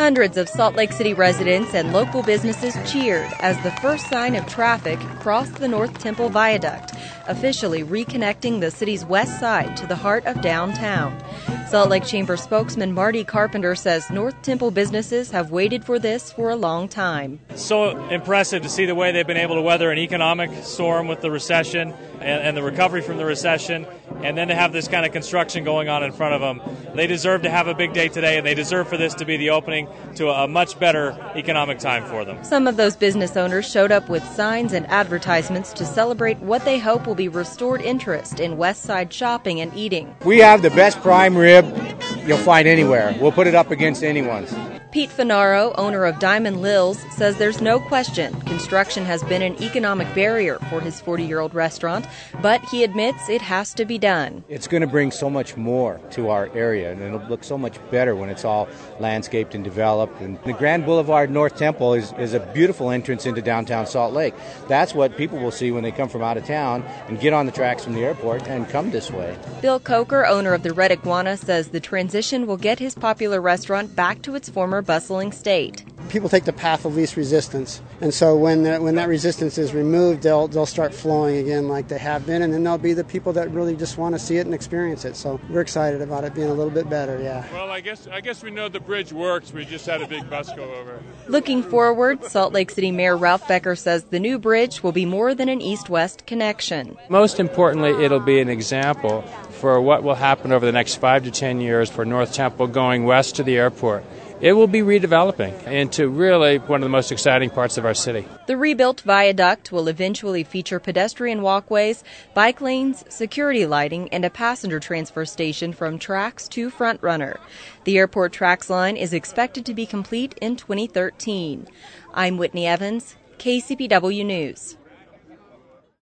Hundreds of Salt Lake City residents and local businesses cheered as the first sign of traffic crossed the North Temple Viaduct, officially reconnecting the city's west side to the heart of downtown. Salt Lake Chamber spokesman Marty Carpenter says North Temple businesses have waited for this for a long time. So impressive to see the way they've been able to weather an economic storm with the recession and the recovery from the recession, and then to have this kind of construction going on in front of them. They deserve to have a big day today, and they deserve for this to be the opening to a much better economic time for them. Some of those business owners showed up with signs and advertisements to celebrate what they hope will be restored interest in West Side shopping and eating. We have the best prime rib you'll find anywhere. We'll put it up against anyone's. Pete Finaro, owner of Diamond Lil's, says there's no question construction has been an economic barrier for his 40-year-old restaurant, but he admits it has to be done. It's going to bring so much more to our area, and it'll look so much better when it's all landscaped and developed. And the Grand Boulevard North Temple is a beautiful entrance into downtown Salt Lake. That's what people will see when they come from out of town and get on the tracks from the airport and come this way. Bill Coker, owner of the Red Iguana, says the transition will get his popular restaurant back to its former bustling state. People take the path of least resistance, and so when that resistance is removed, they'll start flowing again like they have been, and then there'll be the people that really just want to see it and experience it. So we're excited about it being a little bit better, yeah. Well, I guess we know the bridge works. We just had a big bus go over. Looking forward, Salt Lake City Mayor Ralph Becker says the new bridge will be more than an east-west connection. Most importantly, it'll be an example for what will happen over the next 5 to 10 years for North Temple going west to the airport. It will be redeveloping into really one of the most exciting parts of our city. The rebuilt viaduct will eventually feature pedestrian walkways, bike lanes, security lighting, and a passenger transfer station from tracks to Front Runner. The airport tracks line is expected to be complete in 2013. I'm Whitney Evans, KCPW News.